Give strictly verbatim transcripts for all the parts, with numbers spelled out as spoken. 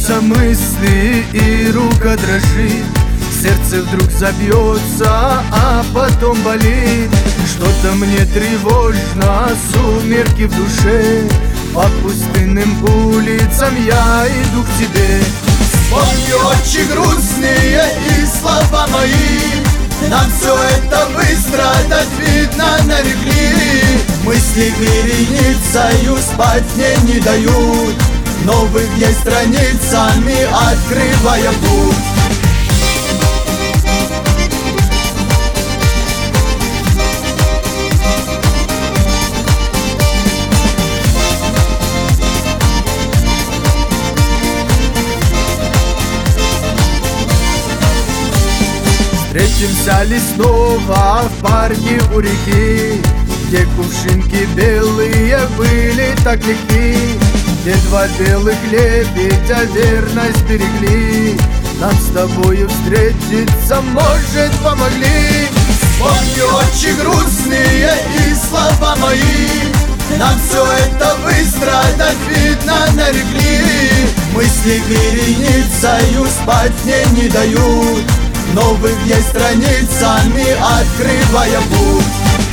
Путаются мысли и рука дрожит, сердце вдруг забьется, а потом болит. Что-то мне тревожно, сумерки в душе, по пустынным улицам я иду к тебе. Вспомни очень грустные и слова мои, нам все это быстро, так видно, нарекли. Мысли вереницею спать мне не дают, новых дней страницами открывая путь. Встретимся ли снова в парке у реки, где кувшинки белые были так легки, где два белых лебедя верность берегли. Нам с тобою встретиться, может, помогли. Вспомни очень грустные и слова мои, нам все это быстро, так видно, нарекли. Мысли вереницею спать мне не дают, новых дней страницами открывая путь.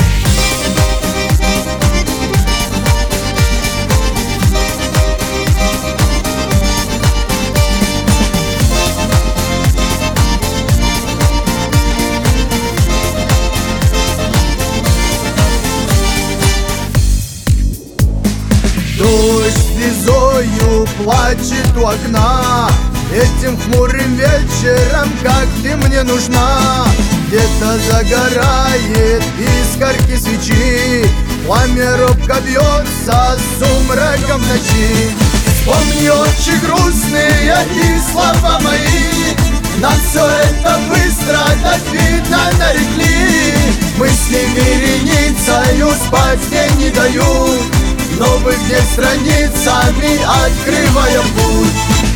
Дождь слезою плачет у окна, этим хмурым вечером, как ты мне нужна. Где-то загорает искорки свечи, пламя робко бьется с сумраком ночи. Вспомни очень грустные и слова мои, нам все это быстро, так видно, нарекли. Мысли вереницею спать мне не дают, новых дней страницами открывая путь.